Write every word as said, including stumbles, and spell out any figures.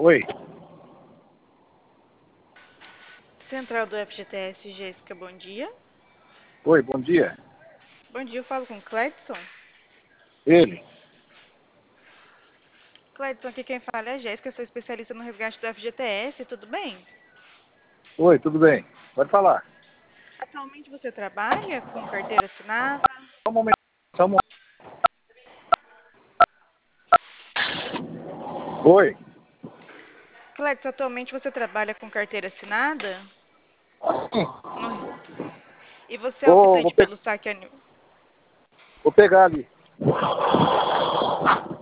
Oi. Central do F G T S, Jéssica, bom dia. Oi, bom dia. Bom dia, eu falo com o Cledson. Ele. Cledson, aqui quem fala é a Jéssica, sou especialista no resgate do F G T S, tudo bem? Oi, tudo bem? Pode falar. Atualmente você trabalha com carteira assinada? Só um momento. Só um momento. Oi. Cledson, atualmente você trabalha com carteira assinada? Sim. No- E você é Vou, vou, optante pe- pelo saque anual? vou pegar ali.